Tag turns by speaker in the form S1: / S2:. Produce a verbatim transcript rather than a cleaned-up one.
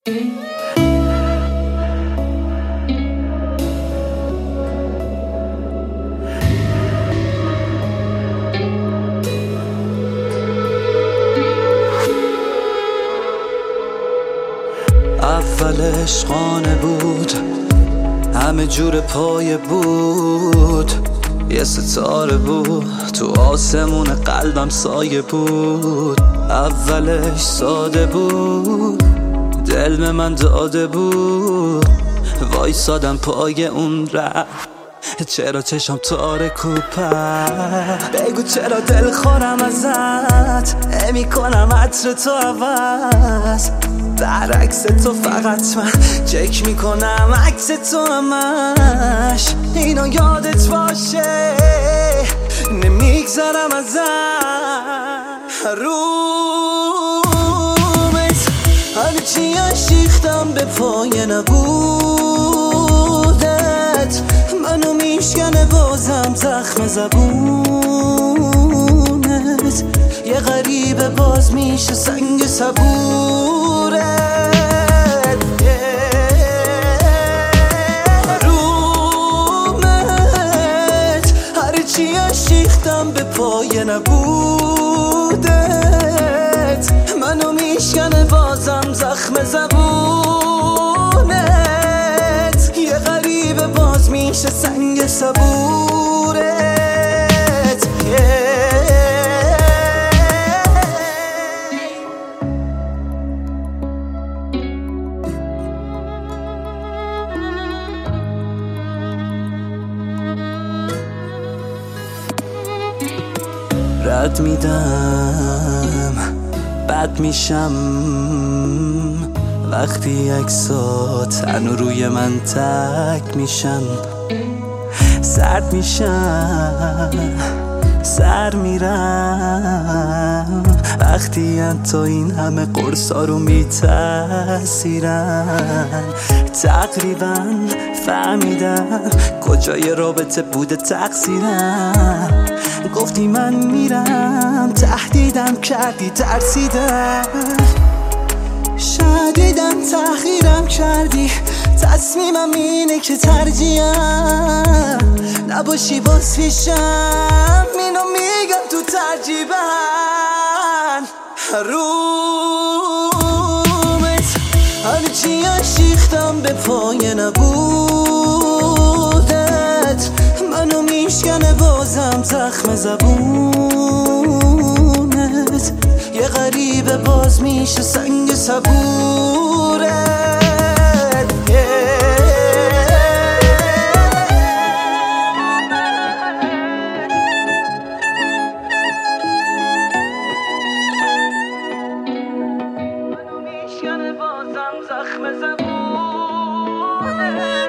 S1: اول عشقانه بود، همه جور پایه بود، یه ستاره بود تو آسمون قلبم سایه بود. اولش ساده بود، دل به من داده بود، وایسادم پای اون ره. چرا چشم تارک و پر، بگو چرا دل خورم ازت، امی کنم عطر تو عوض، برعکس تو فقط من چک میکنم عکس تو همش. اینا یادت باشه نمیگذرم ازت، رومت هرچی اشیختم به پای نبودت، منو میشکنه بازم زخم زبونت، یه غریبه باز میشه سنگ صبورت. رومت هرچی اشیختم به پای نبودت، منو میشکنه بازم زخم زبونت، یه غریبه باز میشه سنگ صبورت. رد میدم بد میشم وقتی عکسات هنو روی من تک میشن، سرد میشم سر میرم وقتی انت این همه قرصا رو میتاثیرن. تقریبا فهمیدم کجای رابطه بوده تقصیرم، گفتی من میرم تهدیدم کردی ترسیدم، شدیدم تحقیرم کردی، تصمیمم اینه که ترجیحم نباشی باز پیشم، اینو میگم تو ترجیبن. رومت هرچی اشیختم به پای نبودت، منو میشکنه بازم زخم زبونت، یه غریبه باز میشه سنگ صبورت. منو میشکنه بازم زخم زبونت.